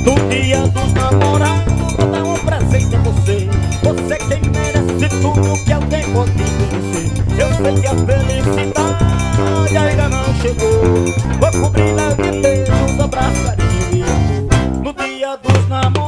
No dia dos namorados vou dar um presente a você. Você quem merece tudo que alguém pode conhecer. Eu sei que a felicidade ainda não chegou. Vou cobrir de beijos, abraço, carinho e amor. No dia dos namorados